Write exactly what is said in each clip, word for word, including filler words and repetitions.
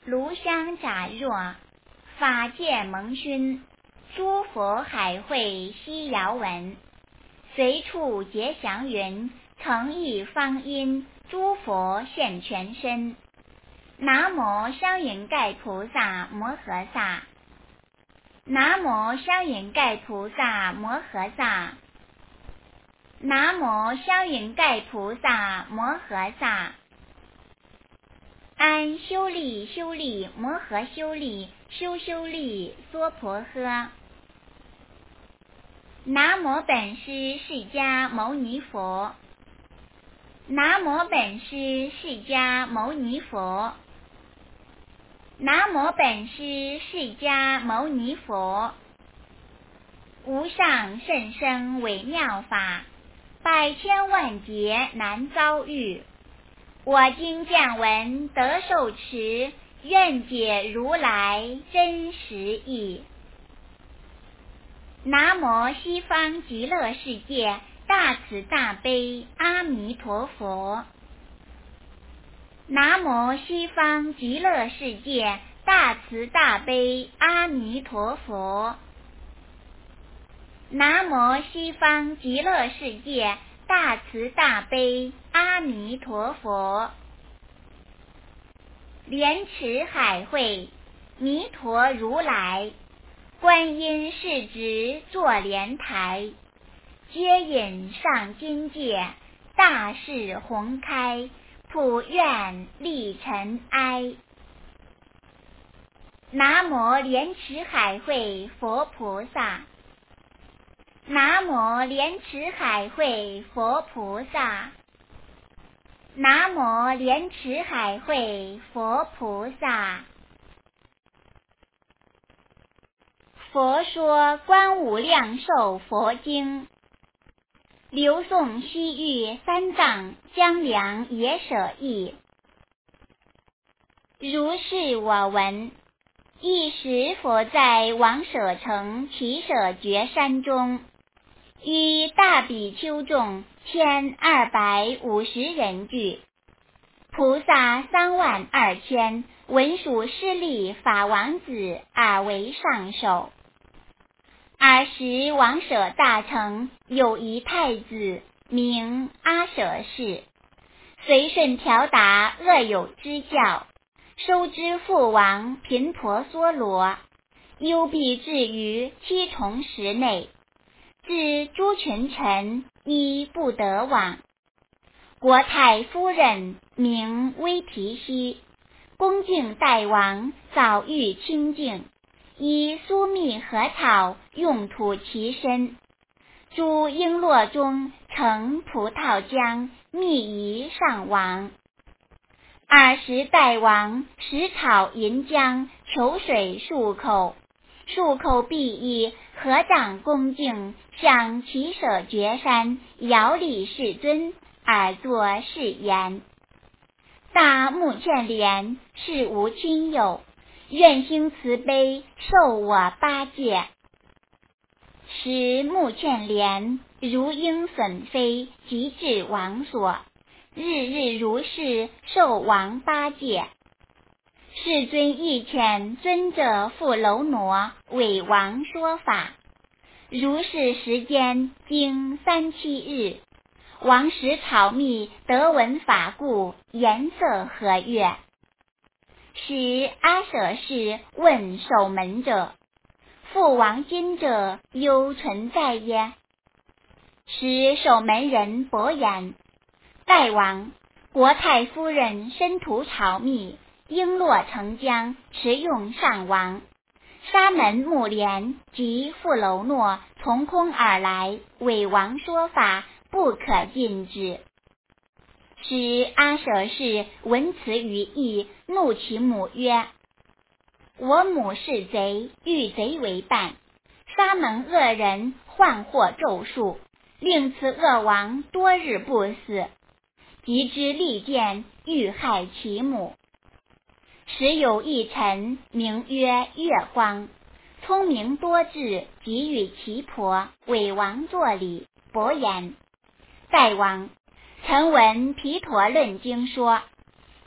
炉香乍若，法界蒙熏，诸佛海会悉遥闻。随处结祥云，诚意方音，诸佛现全身。南无香云盖菩萨摩诃萨，南无香云盖菩萨摩诃萨，南无香云盖菩萨摩诃萨。安修利修利摩诃修利修修利娑婆诃。南无本师释迦牟尼佛，南无本师释迦牟尼佛，南无本师释迦牟尼佛。无上甚深微妙法，百千万劫难遭遇。我今见闻得受持，愿解如来真实义。南无西方极乐世界大慈大悲阿弥陀佛，南无西方极乐世界大慈大悲阿弥陀佛，南无西方极乐世界大慈大悲阿弥陀佛。莲池海会弥陀如来，观音世执坐莲台，接引上金界，大士宏开，普愿利尘埃。南无莲池海会佛菩萨，南无莲池海会佛菩萨，南无莲池海会佛菩萨。佛说观无量寿佛经，流诵西域三藏江凉也舍译。如是我闻，一时佛在王舍城祇舍绝山中，与大比丘众千二百五十人聚，菩萨三万二千，文殊师利法王子而为上首。尔时王舍大城有一太子，名阿舍氏，随顺调达恶友之教，收之父王频婆娑罗，幽闭至于七重石内，至诸群臣亦不得往。国太夫人名微提希，恭敬代王，早欲清净，以苏密禾草用土其身，诸璎珞中盛葡萄浆，密仪上王。尔时代王食草饮浆，求水漱口，漱口毕亦，合掌恭敬，向祇舍绝山遥礼世尊，而作是言：大目犍连，是无亲友，愿兴慈悲，受我八戒。时目犍连如鹰隼飞，即至王所，日日如是受王八戒。世尊亦遣尊者富楼那为王说法。如是时间经三七日，王食草蜜，得闻法故，颜色和悦。时阿舍氏问守门者：父王今者犹存在耶？时守门人伯言：代王，国太夫人身涂草蜜，璎珞成浆，食用上王。沙门目连及富楼那从空而来，为王说法，不可禁止。时阿舍氏闻此语意，怒其母曰：我母是贼，欲贼为伴，沙门恶人幻惑咒术，令此恶王多日不死，即之利剑，欲害其母。时有一臣名曰月光，聪明多智，即与其婆为王作礼，伯言：代王，臣闻毗陀论经说，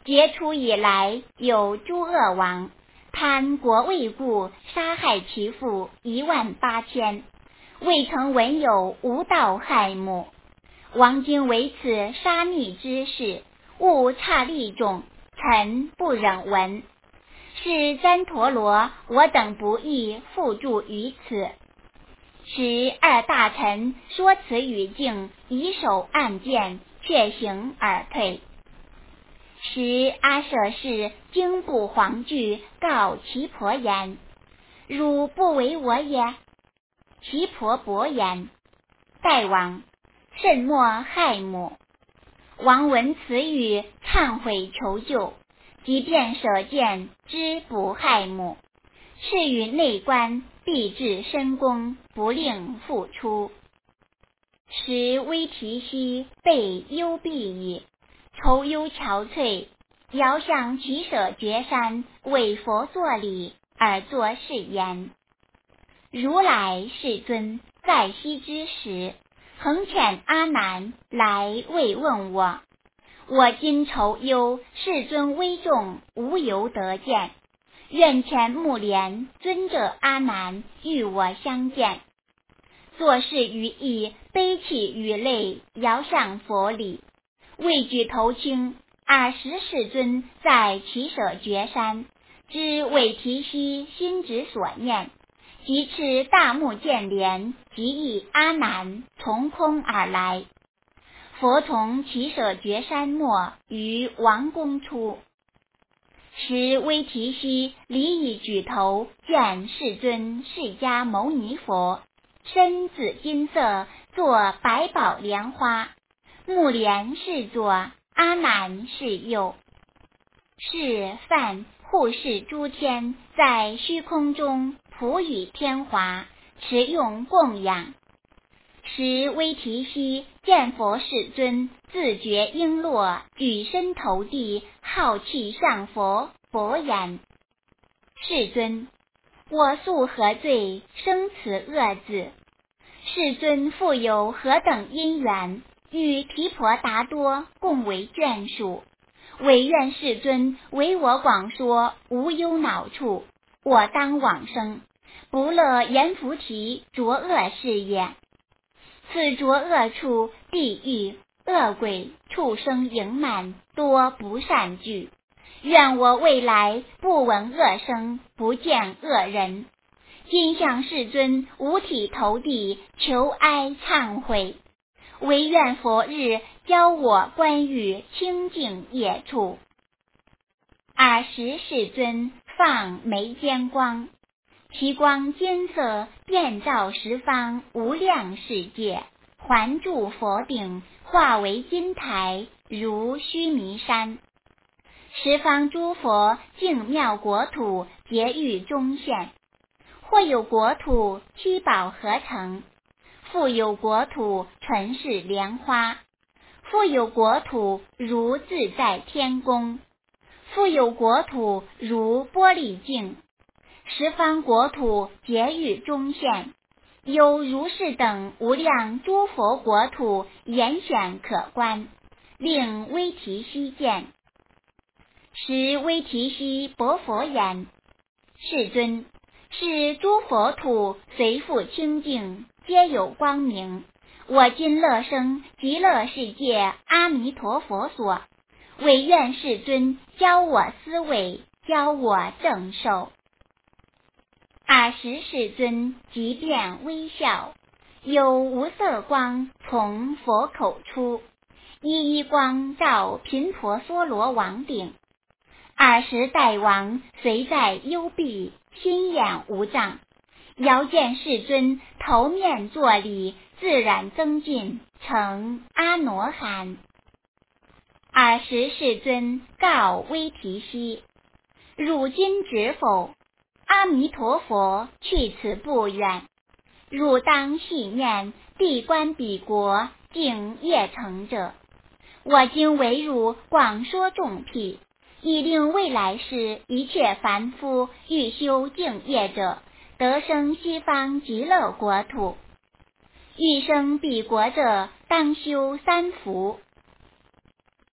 结除以来，有诸恶王，贪国位故，杀害其父一万八千，未曾闻有无道害母。王今为此杀逆之事，勿差利众，臣不忍闻。是旃陀罗，我等不亦复著于此。十二大臣说此语境，以手按剑，却行而退。时阿舍氏经部黄具告其婆言：汝不为我也？其婆伯言：大王，慎莫害母。王闻此语，忏悔求救，即便舍剑，知不害母。敕与内官，必至深宫，不令复出。时微提兮被幽闭矣，愁忧憔悴，遥向取舍绝山，为佛作礼，而作是言：如来世尊在昔之时，恒遣阿难来慰问我。我今愁忧，世尊危重，无由得见。愿遣目连尊者阿难与我相见。作事于意，悲泣与泪，遥向佛礼，未举头倾。尔时世尊在取舍绝山，知韦提希心之所念，即持大木剑莲，即以阿难从空而来。佛从取舍绝山末，于王宫出。时微提希离以举头，见世尊释迦牟尼佛，身紫金色，作百宝莲花，目连是左，阿难是右。是梵护世诸天，在虚空中普与天华，持用供养。时微提希见佛世尊自觉璎珞，举身投地，好气向佛，佛言：世尊，我素何罪，生此恶子？世尊复有何等因缘，与提婆达多共为眷属？唯愿世尊为我广说，无忧恼处。我当往生，不乐阎浮提浊恶世也。此浊恶处，地狱、恶鬼、畜生盈满，多不善具。愿我未来不闻恶声，不见恶人。今向世尊五体投地，求哀忏悔。唯愿佛日教我观欲清净业处。尔时世尊放眉间光，其光金色，遍照十方无量世界，环住佛顶，化为金台，如须弥山。十方诸佛净妙国土，别于中现。或有国土七宝合成，复有国土纯是莲花，复有国土如自在天宫，复有国土如玻璃镜。十方国土结于中现，有如是等无量诸佛国土，严显可观，令微提希见。时微提希薄佛言：世尊，是诸佛土随复清净，皆有光明。我今乐生极乐世界阿弥陀佛所，唯愿世尊教我思维，教我正受。尔时世尊即便微笑，有无色光从佛口出，一一光照频婆娑罗王顶。尔时大王随在幽闭，心眼无障，遥见世尊头面作礼，自然增进，成阿罗汉。尔时世尊告微提希：汝今知否？阿弥陀佛去此不远，汝当细念，闭关彼国，敬业成者。我今为汝广说众辟，以令未来世一切凡夫欲修净业者，得生西方极乐国土。欲生彼国者，当修三福：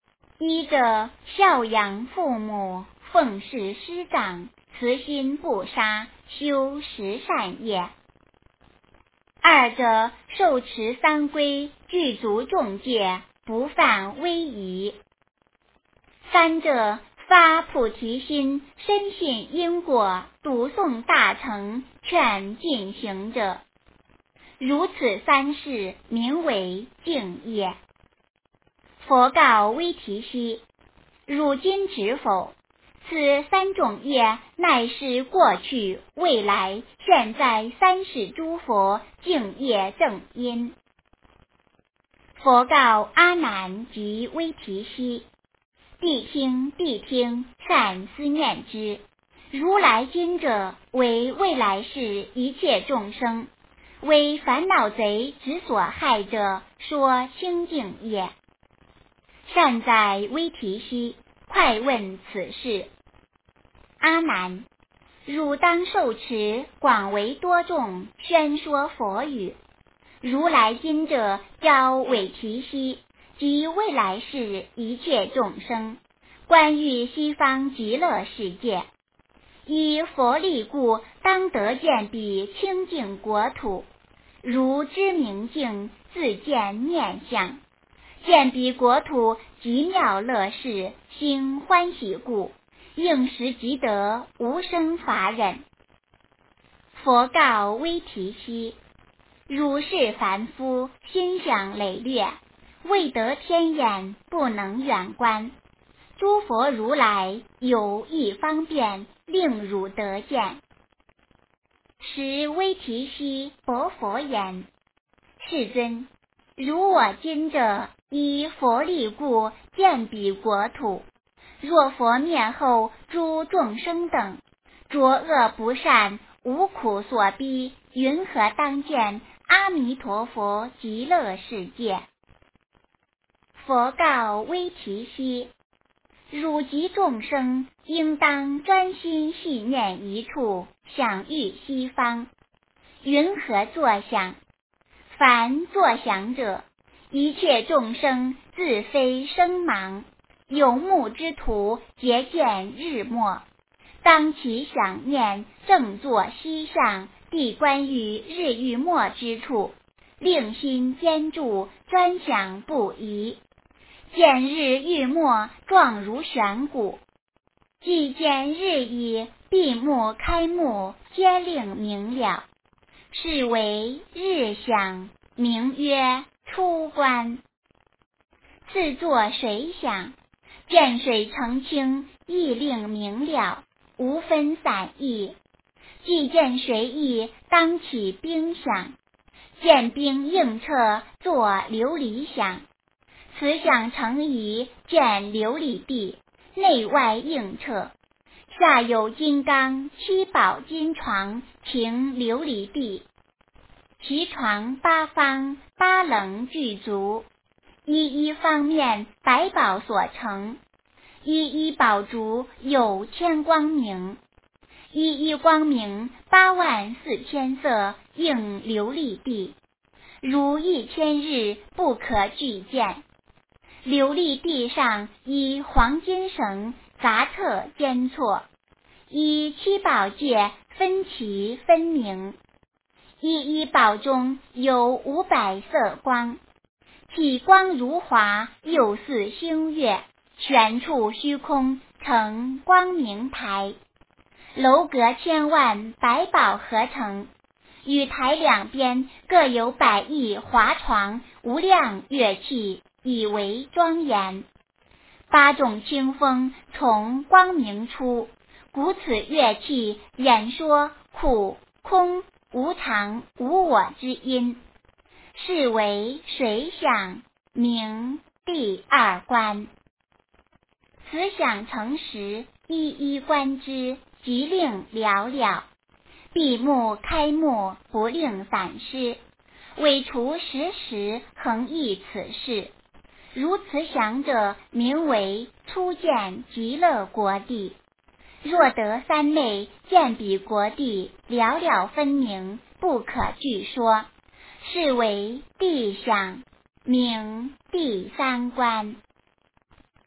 一者孝养父母，奉事师长，慈心不杀，修十善业。二者受持三规，具足众戒，不犯威仪。三者发菩提心，深信因果，读诵大乘，劝进行者。如此三事，名为净业。佛告威提希：汝今知否？此三种业，乃是过去、未来、现在三世诸佛净业正因。佛告阿难及威提希：谛听，谛听，善思念之。如来今者，为未来世一切众生，为烦恼贼之所害者，说清净业。善哉威提希，快问此事。阿难，汝当受持广为多众，宣说佛语。如来今者教韦提希及未来世一切众生，关于西方极乐世界，以佛力故，当得见彼清净国土，如知明镜，自见念相。见彼国土极妙乐事，心欢喜故，应时即得无生法忍。佛告威提希：汝是凡夫，心想累略，未得天眼，不能远观。诸佛如来有一方便，令汝得见。时威提希薄佛言：世尊，如我今者以佛力故，见彼国土。若佛灭后，诸众生等浊恶不善，无苦所逼，云何当见阿弥陀佛极乐世界？佛告威提希：汝及众生，应当专心系念一处，想欲西方。云何作想？凡作想者，一切众生自非生盲，有目之徒皆见日没。当其想念，正坐西向，地观于日欲没之处，令心坚住，专想不移。见日欲没，状如悬鼓。既见日已，闭目开目，皆令明了。是为日想，名曰出观。自作水想，见水澄清，亦令明了，无分散逸。既见水溢，当起冰想，见冰映彻，作琉璃想。此想成仪，见琉璃地，内外映彻。下有金刚七宝金床，停琉璃地。其床八方，八棱具足，一一方面百宝所成。一一宝烛有千光明，一一光明八万四千色，映琉璃地，如一千日，不可具见。琉璃地上以黄金绳杂特间错，以七宝界分歧分明。一一宝中有五百色光，体光如华，又似星月，全处虚空，成光明台。楼阁千万，百宝合成，与台两边各有百亿华床，无量乐器，以为庄严。八种清风从光明出，故此乐器演说苦空无常无我之音，是为水想，名第二观。此想成时，一一观之，即令了了。闭目开目，不令散失，为除时时恒忆此事。如此想者，名为初见极乐国地。若得三昧，见彼国地，了了分明，不可具说，是为谛想，名第三观。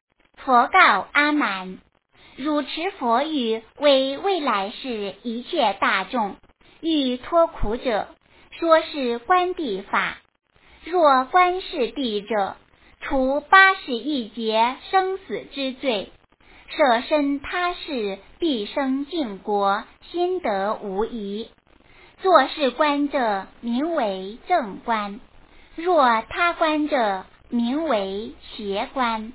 佛告阿难：汝持佛语为未来世一切大众欲脱苦者，说是观地法。若观是地者，除八十亿劫生死之罪，舍身他世，必生净国，心得无疑。作是观者，名为正观；若他观者，名为邪观。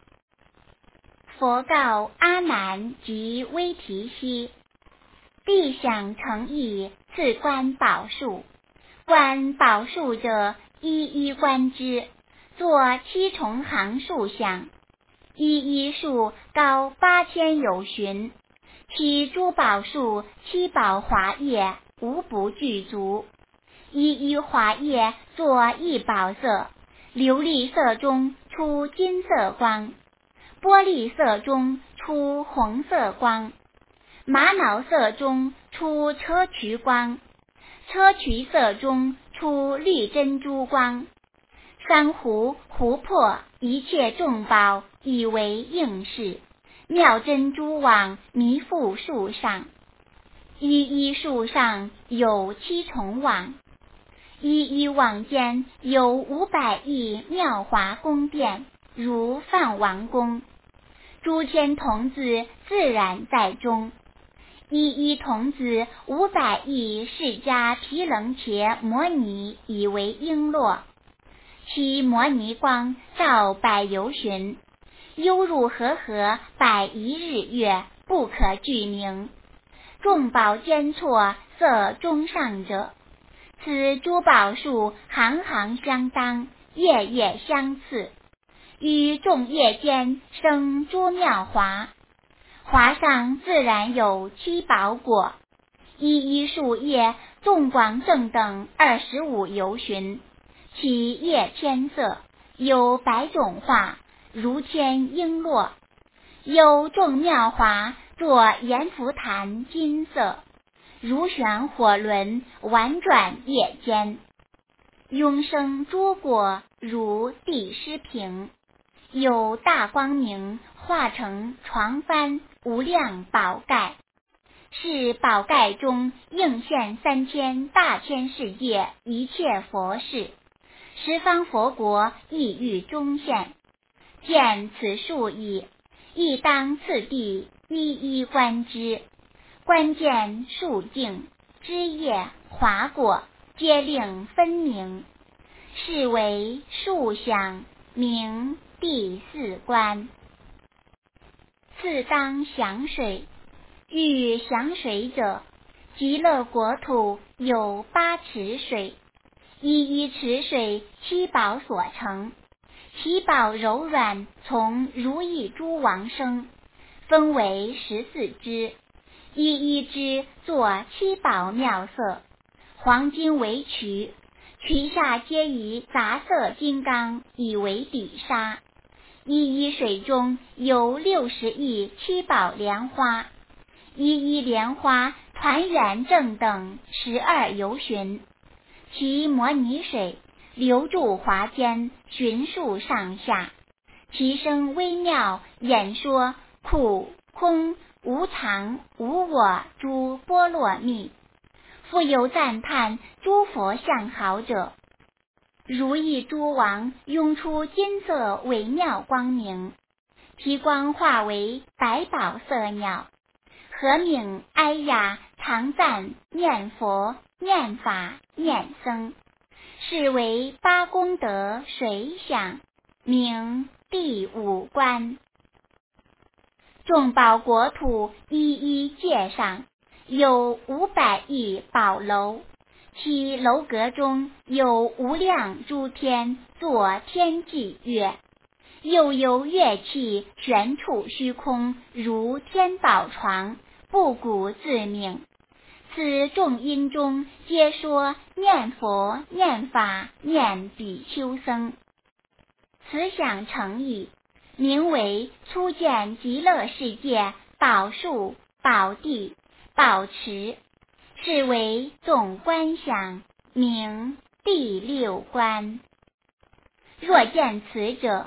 佛告阿难及威提希：必想诚意，次观宝树。观宝树者，一一观之，作七重行树像。一一树高八千有寻，其诸宝树七宝华叶无不具足。一一华叶作一宝色，琉璃色中出金色光，玻璃色中出红色光，玛瑙色中出砗磲光，砗磲色中出绿珍珠光。珊瑚、湖泊一切众宝以为应饰，妙珍珠网弥覆树上。一一树上有七重网，一一网间有五百亿妙华宫殿，如梵王宫。诸天童子自然在中。一一童子五百亿释迦毗棱伽摩尼以为璎珞，其摩尼光照百由旬，犹如和合百一日月，不可具名。众宝间错，色中上者。此诸宝树行行相当，叶叶相次，于众叶间生诸妙华。华上自然有七宝果，一一树叶纵广正等二十五由旬，其叶天色有百种化，如天璎珞。有众妙华作阎浮檀金色，如旋火轮婉转叶间。永生诸果如地湿瓶，有大光明化成床幡无量宝盖。是宝盖中应现三千大千世界一切佛事，十方佛国亦欲中现。见此树矣，亦当次第一一观之。观见树径、枝叶、华果，皆令分明，是为树想，名第四观。次当降水。欲降水者，极乐国土有八池水，一一池水七宝所成，其宝柔软，从如意珠王生，分为十四支，一一支作七宝妙色，黄金为渠，渠下皆以杂色金刚以为底沙。一一水中有六十亿七宝莲花，一一莲花团圆正等十二由旬，其摩尼水流注华间，循数上下，其声微妙，演说苦空无常无我诸波罗蜜。复有赞叹诸佛相好者，如意诸王涌出金色微妙光明，其光化为百宝色鸟，和鸣哀雅，常赞念佛念法念僧，是为八功德水想，名第五观。众宝国土一一界上有五百亿宝楼，其楼阁中有无量诸天作天际乐，又有乐器悬处虚空，如天宝床，不鼓自鸣。此众音中皆说念佛念法念比丘僧。此想成矣，名为初见极乐世界宝树宝地宝池，是为总观想，名第六观。若见此者，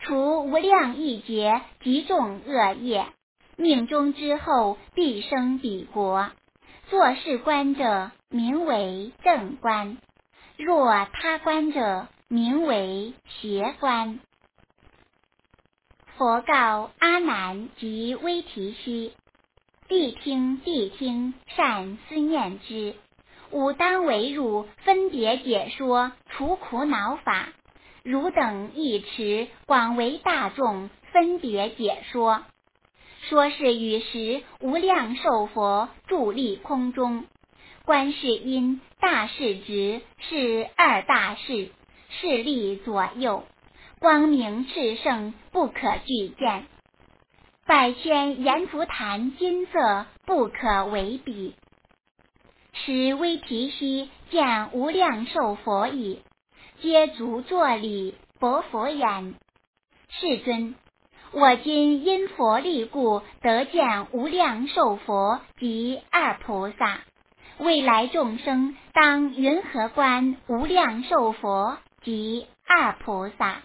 除无量亿劫极重恶业，命中之后必生彼国。作是观者，名为正观；若他观者，名为邪观。佛告阿难及威提希：谛听，谛听，善思念之。吾当为汝分别解说除苦恼法，汝等亦持广为大众分别解说。说是与时无量寿佛伫立空中，观世音大势至是二大士，势力左右，光明炽盛，不可具见。百千阎浮檀金色，不可为比。时威提希见无量寿佛已，皆足作礼，薄佛言：世尊，我今因佛力故得见无量寿佛及二菩萨，未来众生当云何观无量寿佛及二菩萨？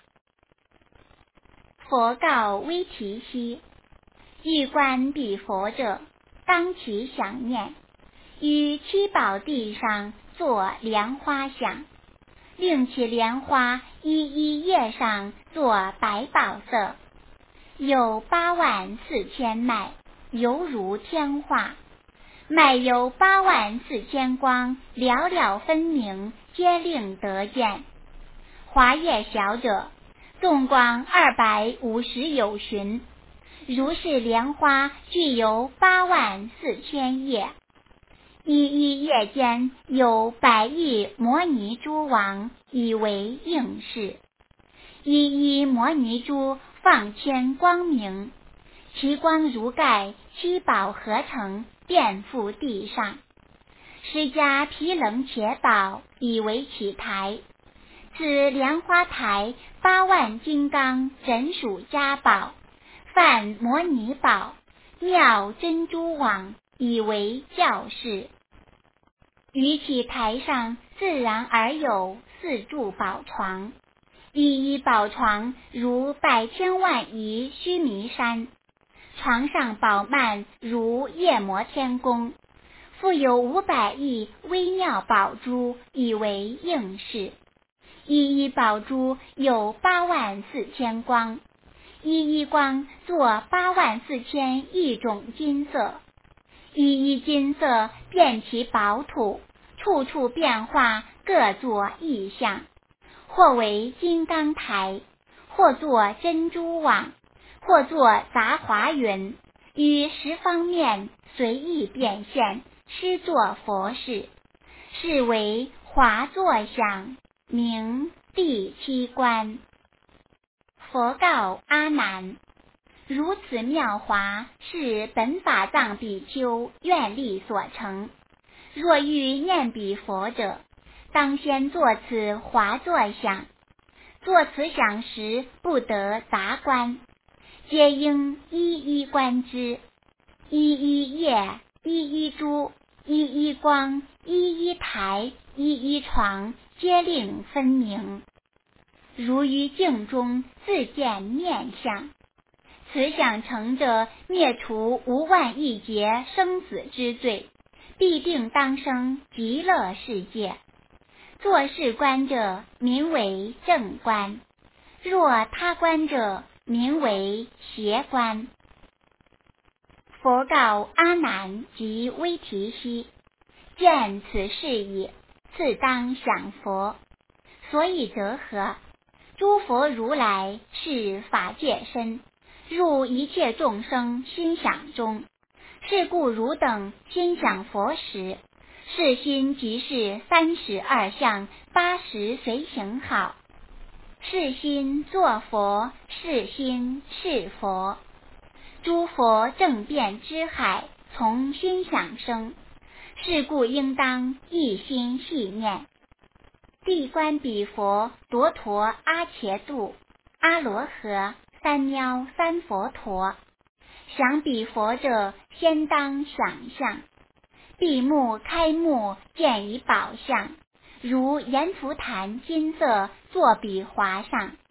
佛告威提希：欲观彼佛者，当其想念，于七宝地上作莲花想，令其莲花一一叶上作白宝色，有八万四千脉，犹如天化，脉有八万四千光，了了分明，皆令得见。华叶小者，纵光二百五十有寻，如是莲花具有八万四千叶，一一叶间有百亿摩尼珠王，以为应饰。一一摩尼珠放千光明，其光如盖，七宝合成，遍覆地上。施迦毗棱伽宝，以为其台。此莲花台八万金刚枕属家宝，梵摩尼宝，妙珍珠网，以为教室。于其台上自然而有四柱宝床，一一宝床如百千万亿须弥山，床上宝幔如夜摩天宫，复有五百亿微妙宝珠，以为应饰。一一宝珠有八万四千光，一一光作八万四千亿种金色，一一金色遍其宝土，处处变化，各作异象，或为金刚台，或作珍珠网，或作杂华云，于十方面随意变现，施作佛事，是为华座想，名第七观。佛告阿难：如此妙华，是本法藏比丘愿力所成。若欲念彼佛者，当先作此华座想。作此想时，不得杂观，皆应一一观之。一一叶，一一珠，一一光，一一台，一一床，皆令分明。如于镜中自见面相，此想成者，灭除无万亿劫生死之罪，必定当生极乐世界。作是观者，名为正观；若他观者，名为邪观。佛告阿难及威提希：见此事矣，次当想佛。所以者何？诸佛如来是法界身，入一切众生心想中。是故汝等心想佛时，是心即是三十二相，八十随行好。是心作佛，是心是佛。诸佛正遍之海，从心想生。是故应当一心系念。谛观彼佛夺陀阿伽度、阿罗河、三藐三佛陀。想彼佛者，先当想象。闭目开目，见以宝相，如阎浮檀金色坐彼华上，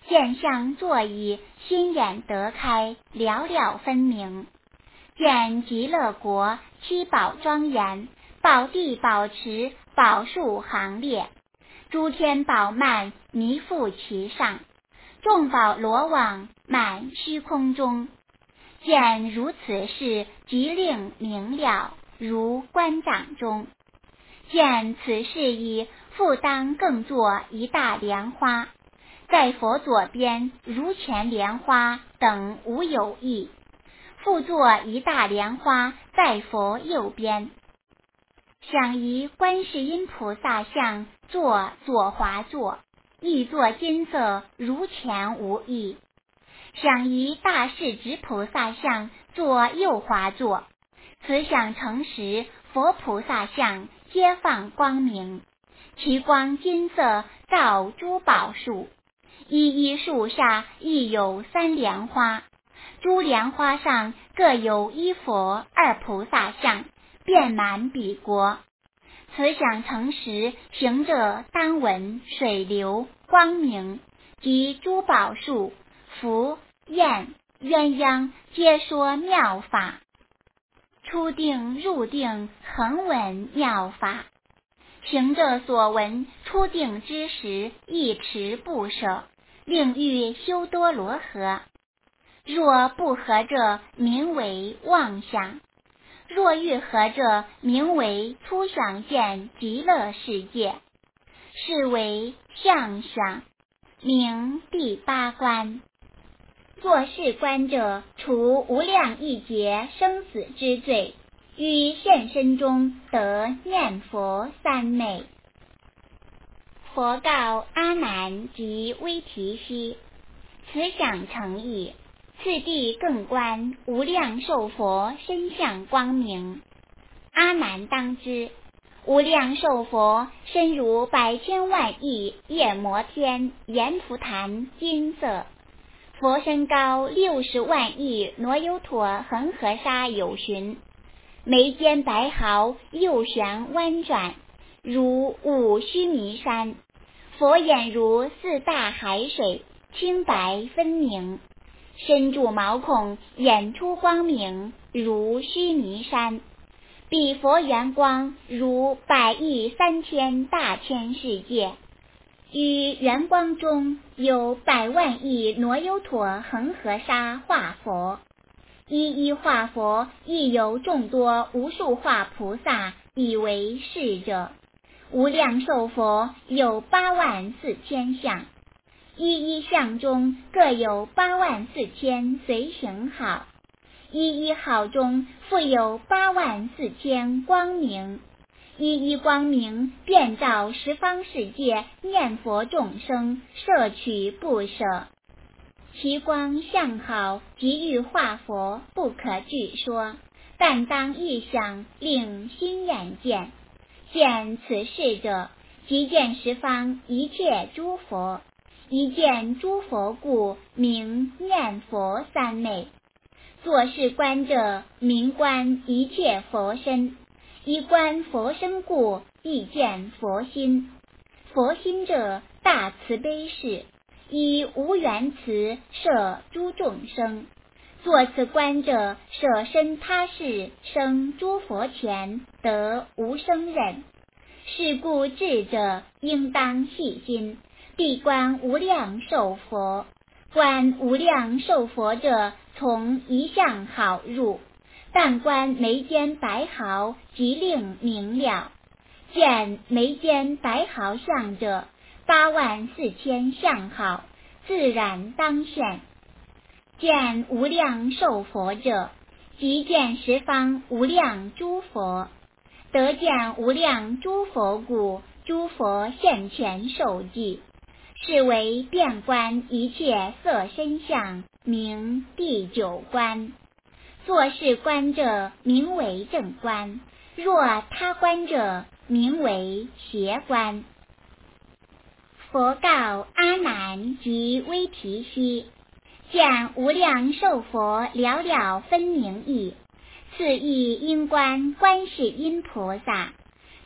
见相作意，心眼得开，了了分明。见极乐国七宝庄严，宝地宝池，宝树行列，诸天宝幔弥覆其上，众宝罗网满虚空中。见如此事，即令明了，如观掌中。见此事已，复当更作一大莲花，在佛左边如前莲花等无有异，复作一大莲花在佛右边。想以观世音菩萨像作左华座，亦作金色，如前无异。想以大势至菩萨像作右华座，此想成时，佛菩萨像皆放光明，其光金色，照诸宝树，一一树下亦有三莲花，诸莲花上各有一佛二菩萨像，遍满彼国。此想成时，行者当闻水流、光明及诸宝树、福、焰、鸳鸯，皆说妙法。出定入定，恒闻妙法。行者所闻，出定之时，一持不舍，令欲修多罗河。若不合者，名为妄想；若欲合者，名为初想见极乐世界，是为相想，名第八关。作是观者，除无量亿劫生死之罪，于现身中得念佛三昧。佛告阿难及威提悉：此想成意，次第更观无量寿佛身相光明。阿难当知，无量寿佛身如百千万亿夜摩天阎浮檀金色，佛身高六十万亿罗优陀恒河沙有寻，眉间白毫右旋弯转，如五须弥山。佛眼如四大海水，清白分明，身住毛孔，眼出光明，如须弥山。彼佛圆光如百亿三千大千世界，于圆光中有百万亿罗优陀恒河沙化佛，一一化佛亦有众多无数化菩萨以为是者。无量寿佛有八万四千相，一一相中各有八万四千随行好，一一好中复有八万四千光明，一一光明遍照十方世界念佛众生，摄取不舍。其光相好，即欲化佛，不可具说，但当一想，令心眼见。见此事者，即见十方一切诸佛，一见诸佛故，名念佛三昧。作是观者，名观一切佛身，一观佛身故，亦见佛心。佛心者，大慈悲事，以无缘慈摄诸众生。作此观者，舍身他世，生诸佛前，得无生忍。是故智者，应当细心，必观无量寿佛。观无量寿佛者，从一相好入，但观眉间白毫，即令明了。见眉间白毫相者，八万四千相好，自然当现。见无量寿佛者，即见十方无量诸佛。得见无量诸佛故，诸佛现前受记，是为遍观一切色身相，名第九观。作是观者，名为正观；若他观者，名为邪观。佛告阿难及威提悉：见无量寿佛了了分明义，次亦应观观世音菩萨。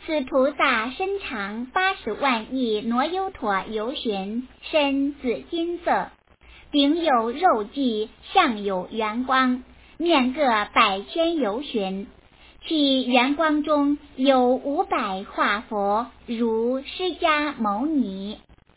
此菩萨身长八十万亿挪优陀由旬，身紫金色，顶有肉髻，上有圆光，面各百千由旬。其圆光中有五百化佛，如释迦牟尼。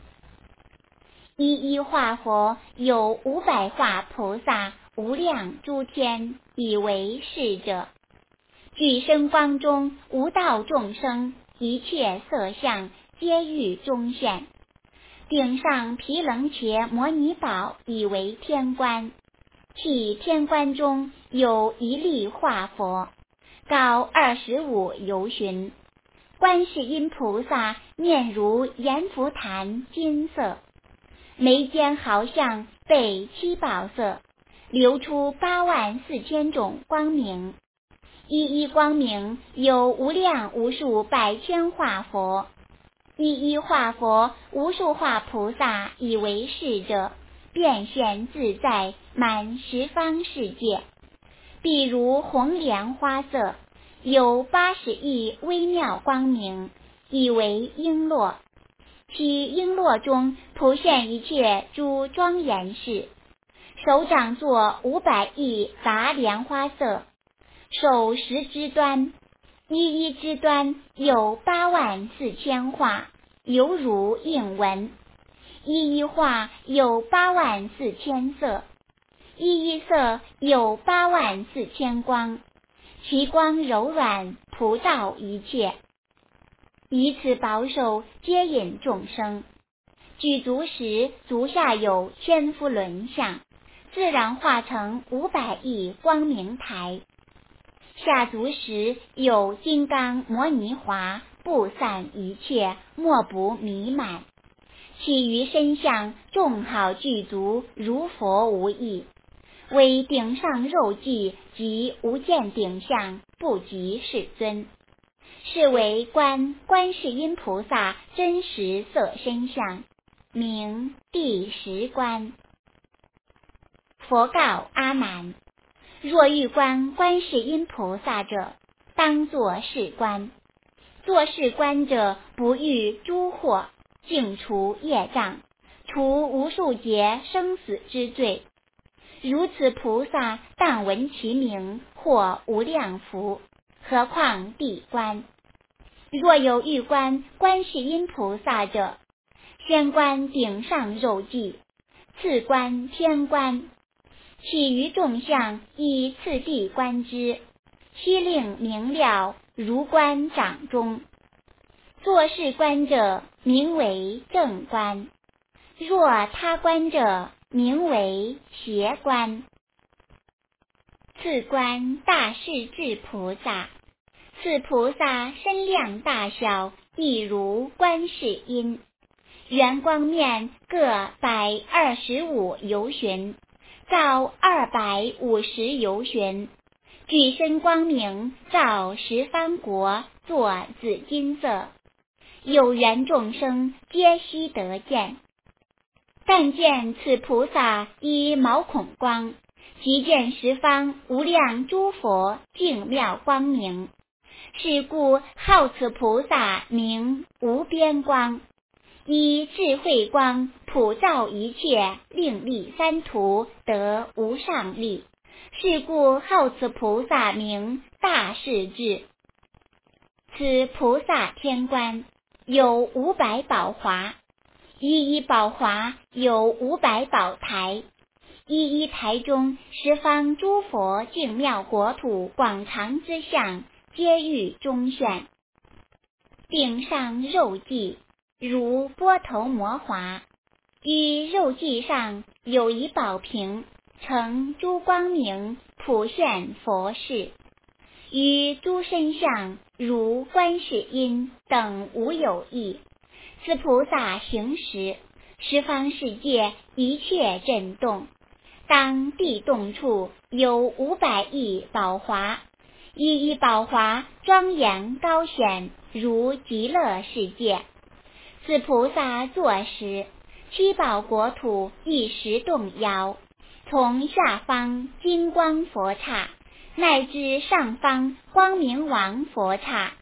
一一化佛有五百化菩萨，无量诸天，以为是者。具身光中无道众生，一切色相皆欲中现。顶上毗棱伽摩尼宝，以为天冠。其天冠中有一粒化佛，高二十五由旬。观世音菩萨面如阎浮檀金色，眉间毫像被七宝色，流出八万四千种光明。一一光明有无量无数百千化佛，一一化佛无数化菩萨，以为是者，变现自在，满十方世界。比如红莲花色，有八十亿微妙光明，以为璎珞。其璎珞中普现一切诸庄严事。手掌作五百亿杂莲花色，手十之端，一一之端有八万四千画，犹如印文。一一画有八万四千色，一一色有八万四千光，其光柔软，普照一切。以此宝手接引众生。举足时，足下有千夫轮相，自然化成五百亿光明台。下足时有金刚摩尼华，布散一切，莫不弥满。其余身相众好具足，如佛无异。为顶上肉髻及无见顶相，不及世尊。是为观观世音菩萨真实色身相，名第十观。佛告阿难：若欲观观世音菩萨者，当作是观。作是观者，不遇诸惑，净除业障，除无数劫生死之罪。如此菩萨，但闻其名，获无量福。何况地观？若有欲观观世音菩萨者，先观顶上肉髻，次观天冠，其余众相依次第观之，悉令明了，如观掌中。作是观者，名为正观；若他观者，名为邪观。次观大势至菩萨，此菩萨身量大小，亦如观世音。圆光面各百二十五由旬，照二百五十由旬。具身光明，照十方国，作紫金色。有缘众生，皆悉得见。但见此菩萨依毛孔光，即见十方无量诸佛净妙光明。是故号此菩萨名无边光，依智慧光普照一切，令利三途，得无上利。是故号此菩萨名大势至。此菩萨天冠有五百宝华，一一宝华有五百宝台，一一台中十方诸佛净妙国土广长之相，皆欲中现。顶上肉髻如波头摩华，于肉髻上有一宝瓶，呈诸光明，普现佛事。于诸身相如观世音等无有异。此菩萨行时，十方世界一切震动。当地动处有五百亿宝华，一一宝华庄严高显，如极乐世界。此菩萨坐时，七宝国土一时动摇，从下方金光佛刹，乃至上方光明王佛刹，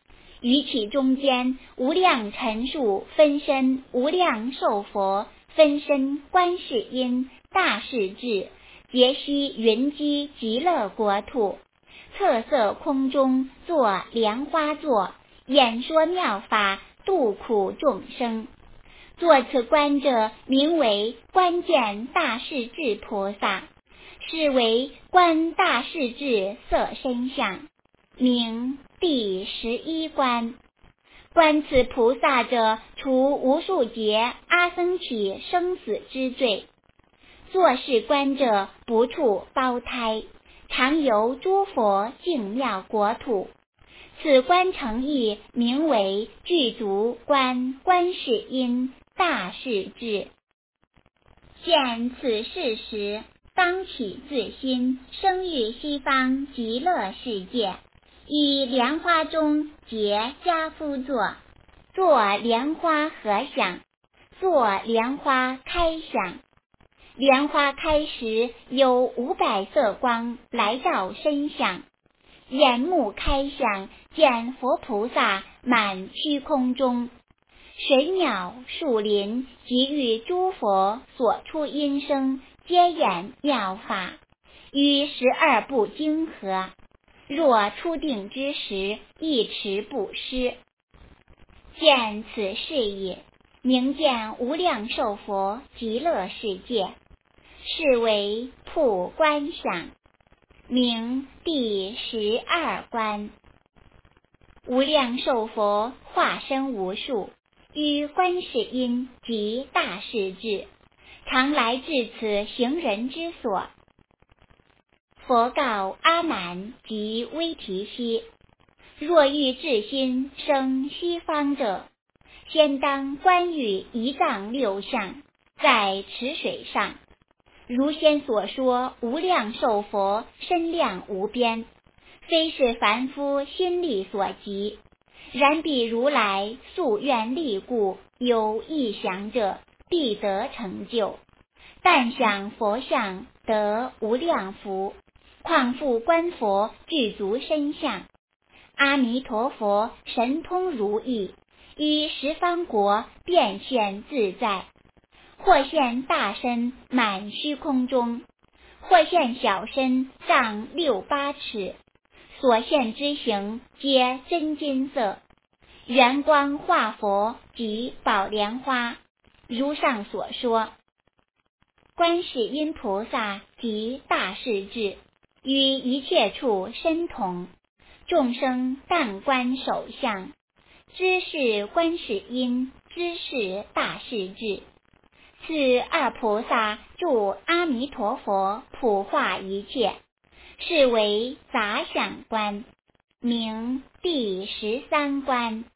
于其中间，无量陈数分身无量寿佛，分身观世音大势至，结悉云机极乐国土，侧色空中作莲花座，演说妙法度苦众生。作此观者，名为观见大势至菩萨，是为观大势至色身相，名第十一观。观此菩萨者，除无数劫阿僧祇生死之罪。作是观者，不处胞胎，常游诸佛净妙国土。此观成义，名为具足观观世音大势至。见此事时，当起自心，生于西方极乐世界，以莲花中结跏趺坐，作莲花合想，作莲花开想。莲花开时，有五百色光来照身相，眼目开想，见佛菩萨满虚空中，水鸟树林及与诸佛所出音声，皆演妙法，与十二部经合。若初定之时，一持不失。见此事也，明见无量寿佛极乐世界，是为普观想，名第十二观。无量寿佛化身无数，于观世音及大势至，常来至此行人之所。佛告阿难及威提悉：若欲至心生西方者，先当观于一藏六相，在池水上。如先所说，无量寿佛身量无边，非是凡夫心力所及。然彼如来夙愿力故，有意想者，必得成就。但想佛像，得无量福。况复观佛具足身相，阿弥陀佛神通如意，于十方国变现自在，或现大身满虚空中，或现小身丈六八尺，所现之形皆真金色，圆光化佛及宝莲花。如上所说，观世音菩萨及大势至，与一切处身同，众生但观首相，知是观世音，知是大势至。此二菩萨助阿弥陀佛普化一切，是为杂想观，名第十三观。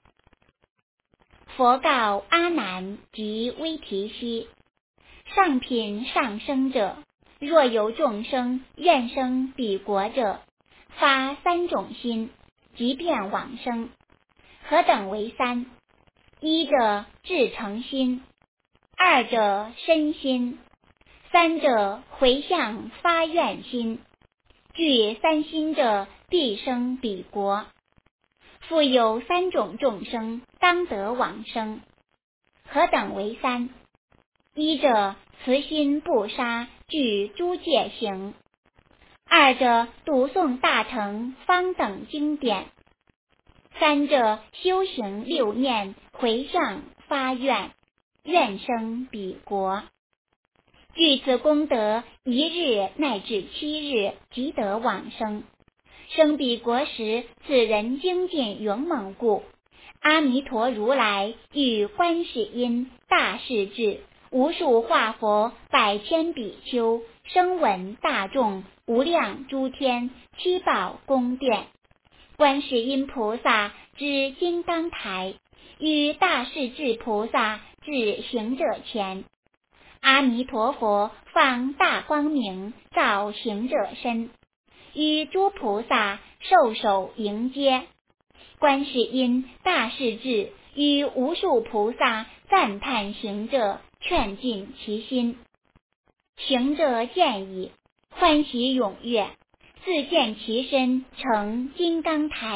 佛告阿难及威提悉：上品上生者，若有众生愿生彼国者，发三种心，即便往生。何等为三？一者至诚心，二者身心，三者回向发愿心。具三心者，必生彼国。复有三种众生，当得往生。何等为三？一者慈心不杀，具诸戒行；二者读诵大乘方等经典；三者修行六念，回向发愿，愿生彼国。具此功德，一日乃至七日，即得往生。生彼国时，此人精进勇猛故，阿弥陀如来与观世音大势至无数化佛百千比丘，声闻大众，无量诸天，七宝宫殿，观世音菩萨之金刚台，与大势至菩萨至行者前。阿弥陀佛放大光明，照行者身，与诸菩萨受手迎接。观世音大势至与无数菩萨赞叹行者，劝进其心。行者见已，欢喜踊跃，自见其身成金刚台，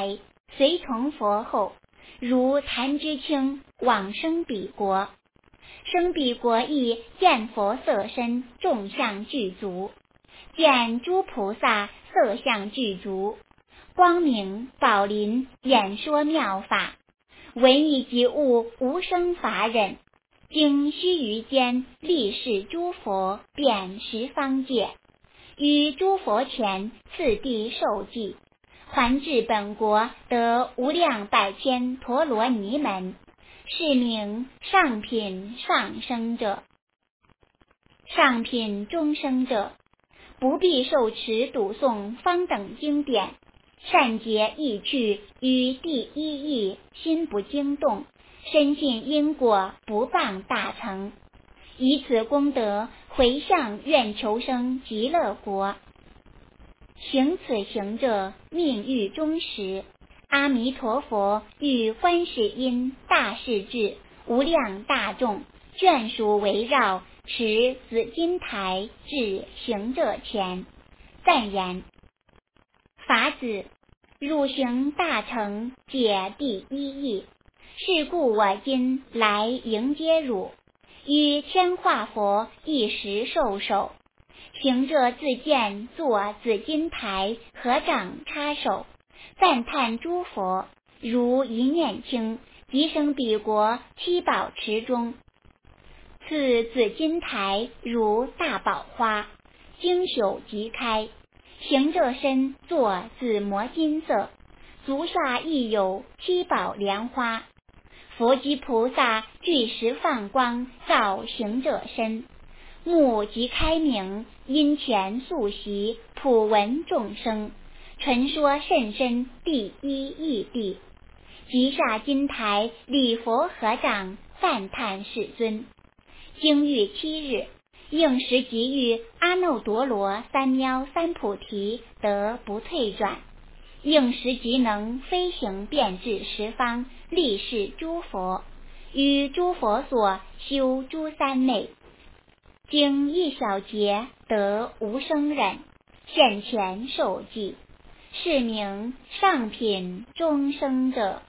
随从佛后，如弹知青往生彼国。生彼国亦见佛色身众相具足，见诸菩萨色相具足，光明宝林演说妙法，闻一即悟无生法忍，经须臾间历世诸佛遍十方界，于诸佛前次第受记，还至本国得无量百千陀罗尼门，是名上品上生者。上品中生者，不必受持读诵方等经典，善结意趣于第一义，心不惊动，深信因果不谤大成，以此功德回向愿求生极乐国。行此行者命欲终时，阿弥陀佛与观世音大势至无量大众眷属围绕，持紫金台至行者前，赞言：法子，汝行大成，解第一义，是故我今来迎接汝，于天化佛一时受手。行者自见坐紫金台，合掌插手，赞叹诸佛，如一念轻，即生彼国七宝池中。此紫金台如大宝花，经朽即开。行者身作紫磨金色，足下亦有七宝莲花。佛及菩萨俱时放光照行者身，目即开明，因前素习，普闻众生，传说甚深第一义谛。即下金台，礼佛合掌，赞叹世尊。经狱七日，应时即遇阿耨多罗三藐三菩提，得不退转。应时即能飞行遍至十方，历世诸佛，于诸佛所修诸三昧，经一小节得无生忍，现前受记，是名上品中生者。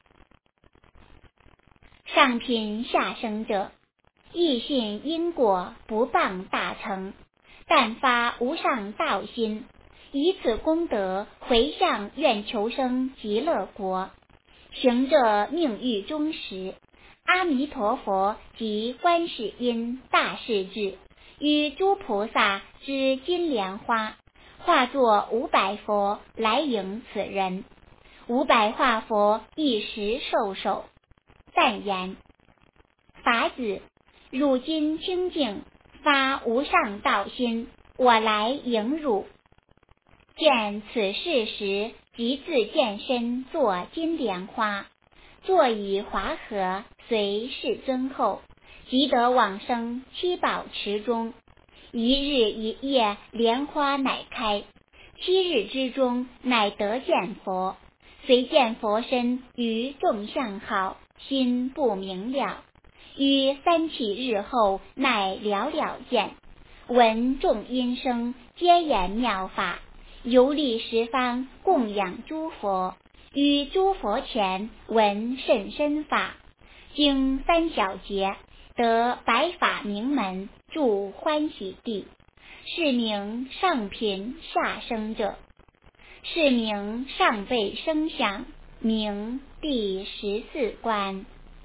上品下生者，亦信因果不谤大成，但发无上道心，以此功德回向愿求生极乐国。行者命欲终时，阿弥陀佛及观世音大势至与诸菩萨之金莲花，化作五百佛来迎此人。五百化佛一时受手，赞言：法子，汝今清净，发无上道心，我来迎汝。见此事时，即自见身作金莲花，坐以华和，随世尊后，即得往生七宝池中。一日一夜，莲花乃开，七日之中，乃得见佛。虽见佛身于众相好，心不明了。于三起日后，乃了了见，闻众音声，皆言妙法，游历十方，供养诸佛。于诸佛前闻甚深法，经三小节，得百法明门，住欢喜地，是名上品下生者。是名上辈生相，名第十四观。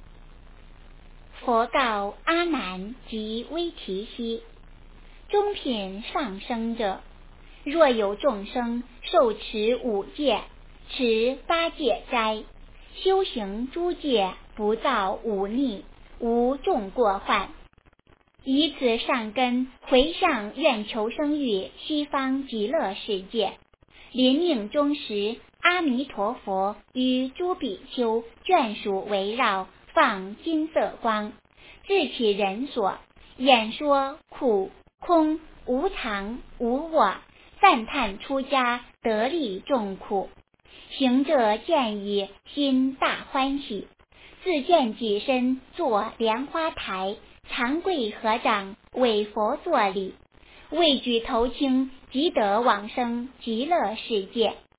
佛告阿难及威提悉：中品上生者，若有众生受持五戒，持八戒斋，修行诸戒，不造忤逆，无众过患，以此善根回向愿求生于西方极乐世界。临命终时，阿弥陀佛与诸比丘眷属围绕，放金色光，自起人所，演说苦空无常无我，赞叹出家得利众苦。行者见已，心大欢喜，自见己身坐莲花台，长跪合掌，为佛作礼，位举头轻，即得往生极乐世界。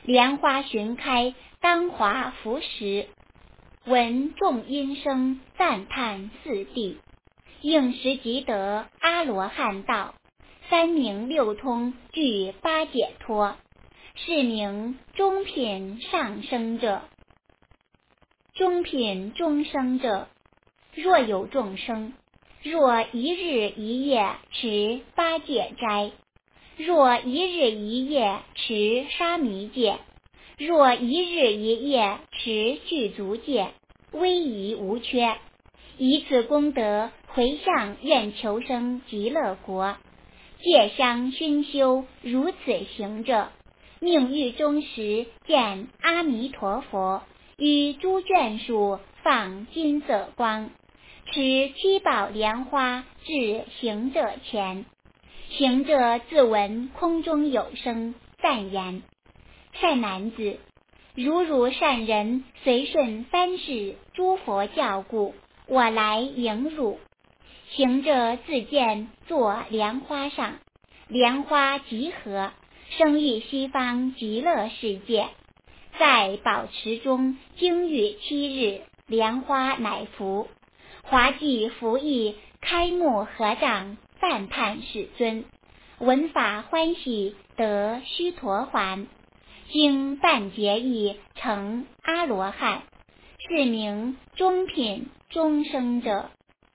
莲花巡开，当华服食，闻众音声，赞叹四谛。应时即得阿罗汉道，三明六通，具八解脱，是名中品上生者。中品中生者，若有众生，若一日一夜持八戒斋，若一日一夜持沙弥戒，若一日一夜持具足戒，威仪无缺，以此功德回向愿求生极乐国，戒相熏修，如此行者，命欲终时见阿弥陀佛，于诸眷属放金色光，持七宝莲花至行者前。行者自闻空中有声，赞言：善男子，如汝善人，随顺三世诸佛教故，我来迎汝。行者自见坐莲花上，莲花集合，生于西方极乐世界。在宝池中经浴七日，莲花乃服。华髻服役，开目合掌，赞叹世尊，闻法欢喜，得须陀洹，经半劫意，成阿罗汉，是名中品中生者。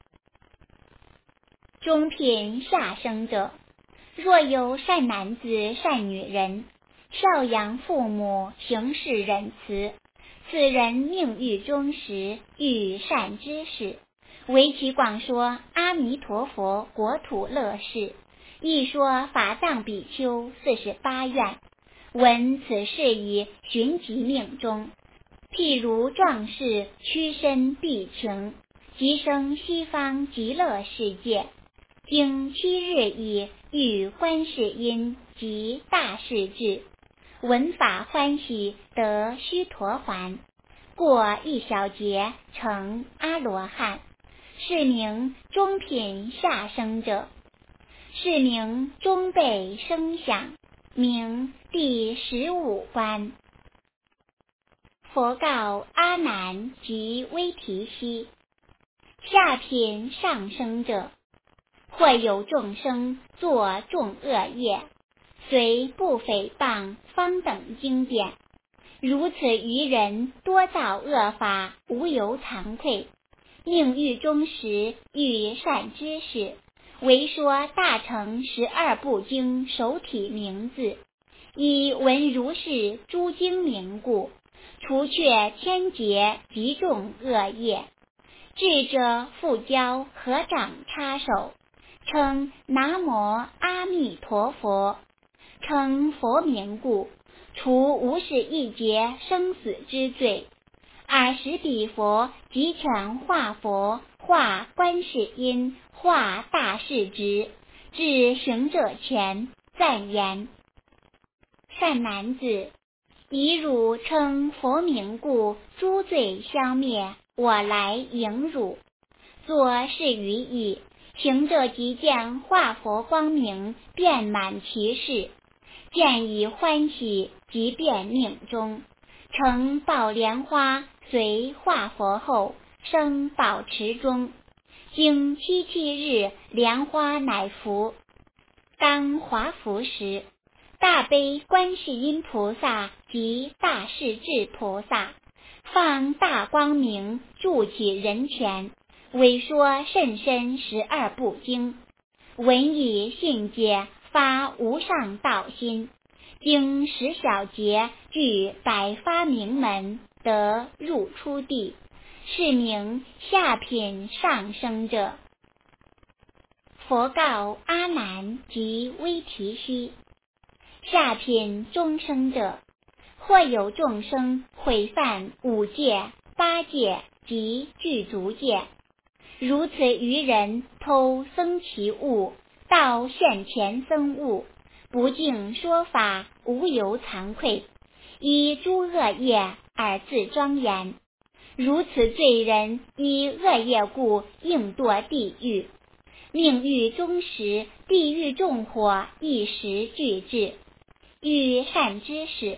中品下生者，若有善男子善女人，孝养父母，行事忍慈，此人命欲终时，遇善知识，为其广说阿弥陀佛国土乐事，亦说法藏比丘四十八愿，闻此事已，寻其命中，譬如壮士屈身避情，即生西方极乐世界。经七日已，遇观世音及大势至，闻法欢喜，得须陀洹，过一小劫，成阿罗汉，是名中品下生者。是名中辈声响，名第十五关。佛告阿难及威提希：下品上生者，或有众生作众恶业，虽不诽谤方等经典，如此愚人多造恶法，无由惭愧，命欲终时，遇善知识，为说大乘十二部经首体名字，以闻如是诸经名故，除却千劫极重恶业。智者复教合掌插手，称南无阿弥陀佛，称佛名故，除无始一劫生死之罪。尔时彼佛即遣化佛，化观世音，化大势至，至行者前，赞言：善男子，以汝称佛名故，诸罪消灭，我来迎汝。作是语已，行者即见化佛光明，遍满其事，见以欢喜，即便命中，乘宝莲花，随化佛后，生宝池中。经七七日，莲花乃服。当华服时，大悲观世音菩萨及大势至菩萨放大光明，住其人前，为说甚深十二部经，闻以信解，发无上道心，经十小劫，具百发明门，得入初地，是名下品上生者。佛告阿难及威提希：下品中生者，或有众生毁犯五戒、八戒及具足戒，如此愚人偷僧其物，盗现前僧物，不敬说法，无由惭愧，依诸恶业而自庄严，如此罪人，依恶业故，应堕地狱。命欲终时，地狱众火一时俱至。遇善知识，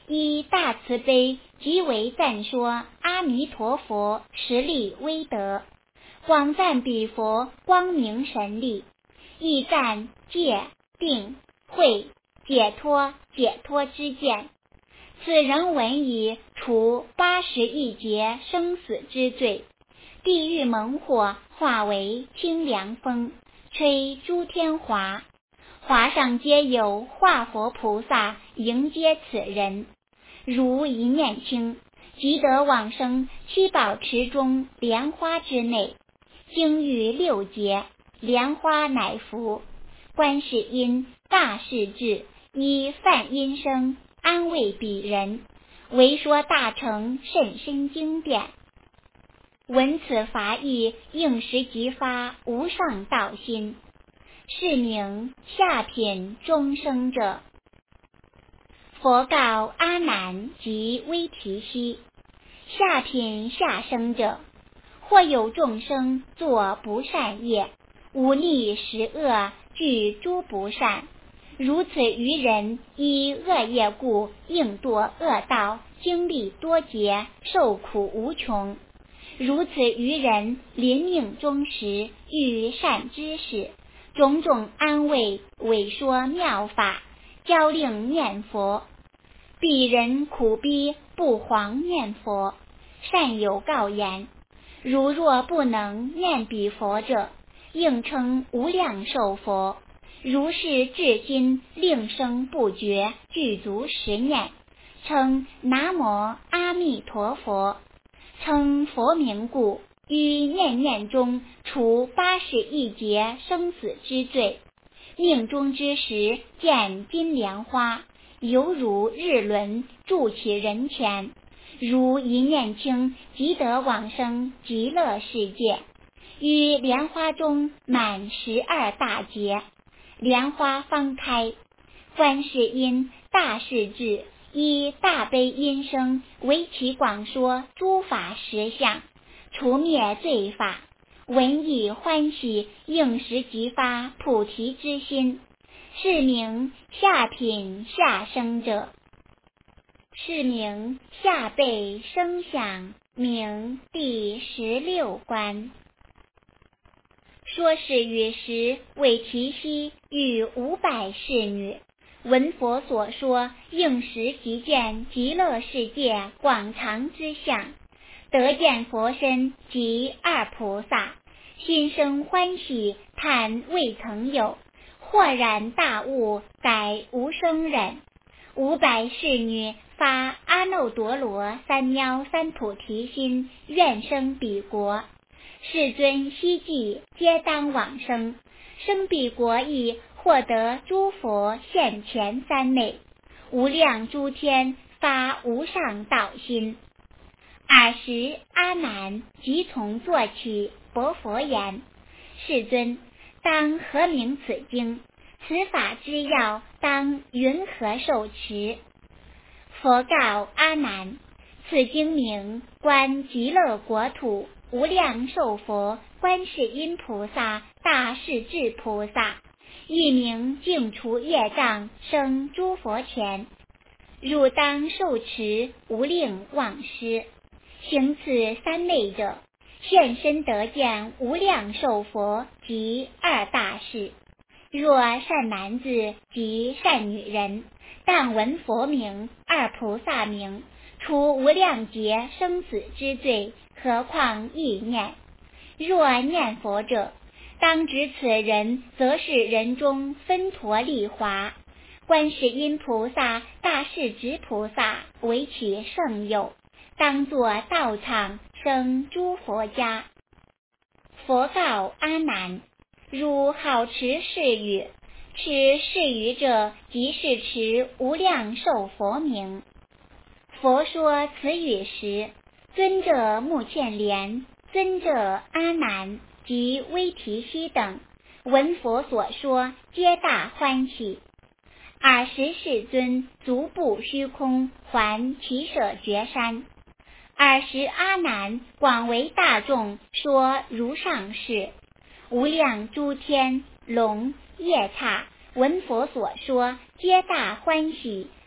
以大慈悲即为赞说阿弥陀佛实力威德，广赞彼佛光明神力，亦赞戒定慧解脱解脱之见。此人闻已，除八十亿劫生死之罪，地狱猛火化为清凉风，吹诸天华，华上皆有化佛菩萨迎接此人，如一念轻，即得往生七宝池中莲花之内，经遇六劫，莲花乃服。观世音大势至，以梵音声安慰彼人，为说大乘甚深经典。闻此法义，应时即发无上道心，是名下品终生者。佛告阿难及威提希，下品下生者，或有众生作不善业，忤逆十恶，具诸不善，如此愚人，依恶业故，应堕恶道，经历多劫，受苦无穷。如此愚人，临命终时，遇善知识，种种安慰，委说妙法，教令念佛。彼人苦逼，不遑念佛。善有告言：如若不能念彼佛者，应称无量寿佛。如是至心，令声不绝，具足十念，称南无阿弥陀佛。称佛名故，于念念中除八十亿劫生死之罪。命中之时，见金莲花，犹如日轮住其人前，如一念轻，即得往生极乐世界。于莲花中满十二大劫，莲花方开，观世音大势至，以大悲音声为其广说诸法实相，除灭罪法，闻已欢喜，应时即发菩提之心，是名下品下生者。是名下辈声响，名第十六观。说是语时，韦提希与五百侍女，闻佛所说，应时即见极乐世界广长之相，得见佛身及二菩萨，心生欢喜，叹未曾有，豁然大悟，改无生忍。五百侍女发阿耨多罗三藐三菩提心，愿生彼国。世尊希冀，皆当往生，生彼国亦获得诸佛现前三昧，无量诸天发无上道心。尔时阿难即从坐起，薄佛言：世尊，当何名此经？此法之要，当云何受持？佛告阿难：此经名观极乐国土无量寿佛观世音菩萨大势至菩萨，一名净除业障，生诸佛前。汝当受持，无令忘失。行此三昧者，现身得见无量寿佛及二大士。若善男子及善女人，但闻佛名、二菩萨名，除无量劫生死之罪，何况意念？若念佛者，当知此人，则是人中分陀利华，观世音菩萨、大势至菩萨为其圣友，当作道场，生诸佛家。佛告阿难：汝好持是语，持是语者，即是持无量寿佛名。佛说此语时，尊者目犍连、尊者阿难及威提希等闻佛所说，皆大欢喜。尔时世尊足步虚空，还毗舍决山。尔时阿难广为大众说如上事，无量诸天龙夜叉闻佛所说，皆大欢喜，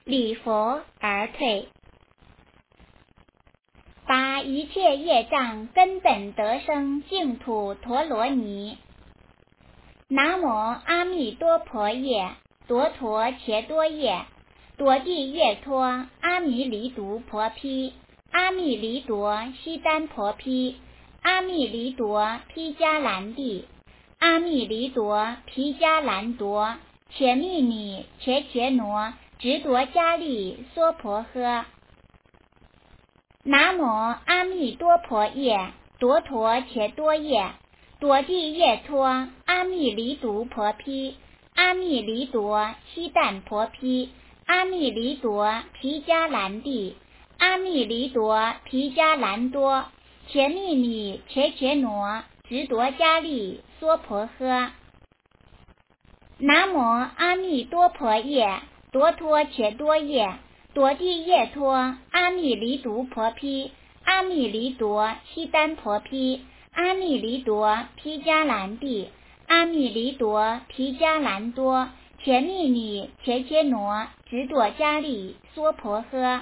礼佛而退，把一切业障根本得生净土陀罗尼。南无阿弥多婆耶，多陀伽多耶，多地夜托阿弥离毒婆毗，阿弥离多悉丹婆毗，阿弥离多毗迦兰帝，阿弥离多毗迦兰多，且密尼且伽罗直夺迦利娑婆诃。南无阿弥多婆耶，多陀伽多耶，多地夜托阿弥离毒婆毗，阿弥离多悉丹婆毗，阿弥离多毗迦兰帝，阿弥离多毗迦兰多，且密尼且伽罗直夺迦利娑婆诃。南无阿弥多婆耶，多陀伽多耶，多地夜托阿弥离毒婆毗，阿弥离多悉丹婆毗，阿弥离多毗迦兰帝，阿弥离多毗迦兰多，且密尼且伽罗直夺迦利娑婆诃。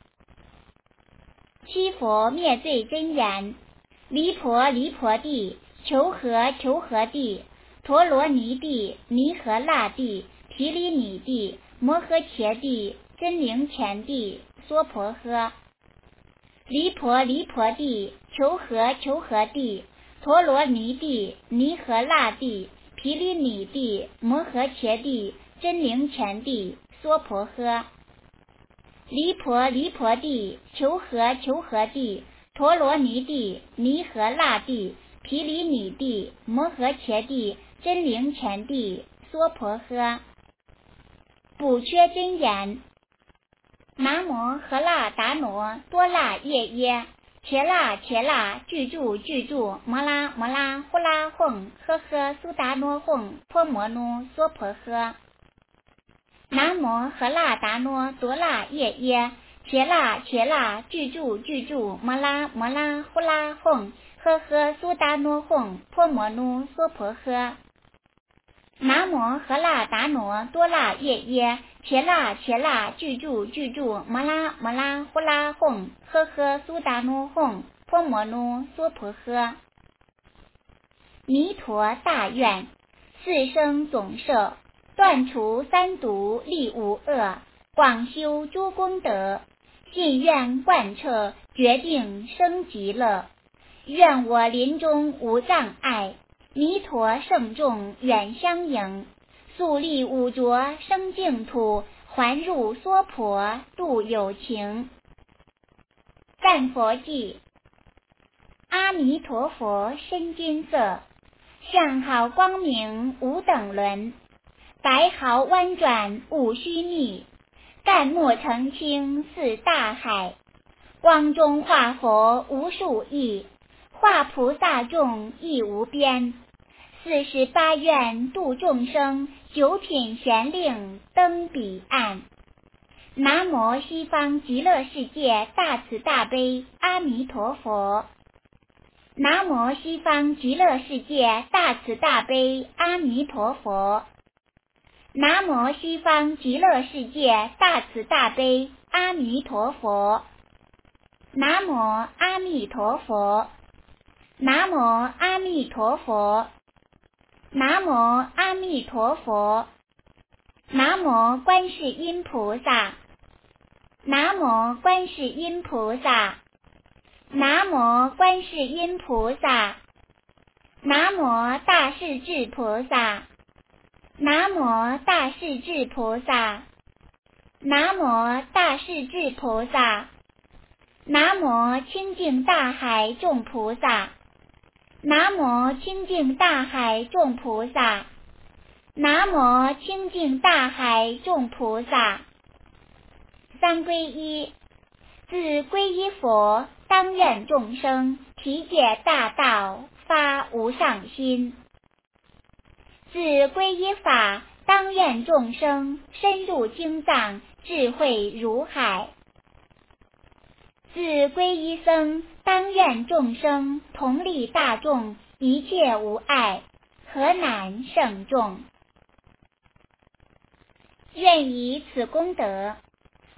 七佛灭罪真言：离婆离婆地，求和求和地，陀罗尼地，尼和那地，毗梨尼地，摩诃伽地，真灵前地，娑婆诃。离婆离婆地，求和求和地，陀罗尼地，尼和那地，毗梨尼地，摩诃伽地，真灵前地，娑婆诃。离婆离婆地，求和求和地，陀罗尼地，尼和那地，毗梨尼地，摩诃伽地，真灵前地，娑婆诃。补缺真言：南无荷那达罗多那耶耶，伽那伽那具住具住，摩拉摩拉呼啦吽，呵呵苏达罗吽，婆摩奴娑婆诃。南无荷那达罗多那耶耶，伽那伽那具住具住，摩拉摩拉呼啦吽，呵呵苏达罗吽，婆摩奴娑婆诃。南无荷那达罗多那耶耶，伽那伽那具住具住，摩拉摩拉呼啦吽，呵呵苏达罗吽，婆摩奴娑婆诃。弥陀大愿，四生总摄，断除三毒利五恶，广修诸功德，信愿贯彻，决定生极乐。愿我临终无障碍，弥陀圣众远相迎，速立五浊生净土，还入娑婆度有情。赞佛偈：阿弥陀佛身金色，相好光明无等伦，白毫弯转无虚拟，淡墨澄清似大海，光中化佛无数亿，化菩萨众亦无边。四十八愿度众生，九品玄令登彼岸。南无西方极乐世界大慈大悲阿弥陀佛。南无西方极乐世界大慈大悲阿弥陀佛。南无西方极乐世界大慈大悲阿弥陀佛。南无阿弥陀佛。南无阿弥陀佛。南无阿弥陀佛。南无观世音菩萨。南无观世音菩萨。南无观世音菩萨。南无大势至菩萨。南无大势至菩萨。南无大势至菩萨。南无清净大海众菩萨。南无清净大海众菩萨。南无清净大海众菩萨。三皈依：自皈依佛，当愿众生体解大道，发无上心；自皈依法，当愿众生深入经藏，智慧如海；自皈依僧，当愿众生同利大众，一切无碍，何难胜众。愿以此功德，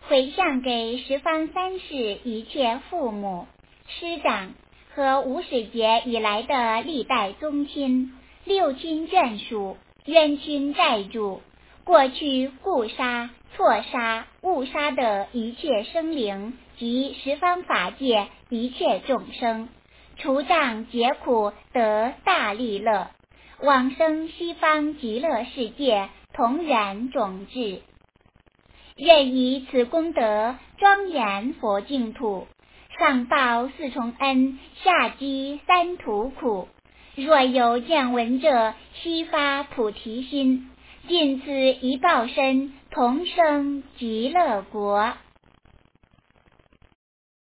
回向给十方三世一切父母、师长和无始劫以来的历代宗亲、六亲眷属、冤亲债主、过去故杀、错杀、误杀的一切生灵及十方法界一切众生，除障解苦得大利乐，往生西方极乐世界同然种智。愿以此功德庄严佛净土，上报四重恩，下济三途苦。若有见闻者，悉发菩提心，尽此一报身，同生极乐国。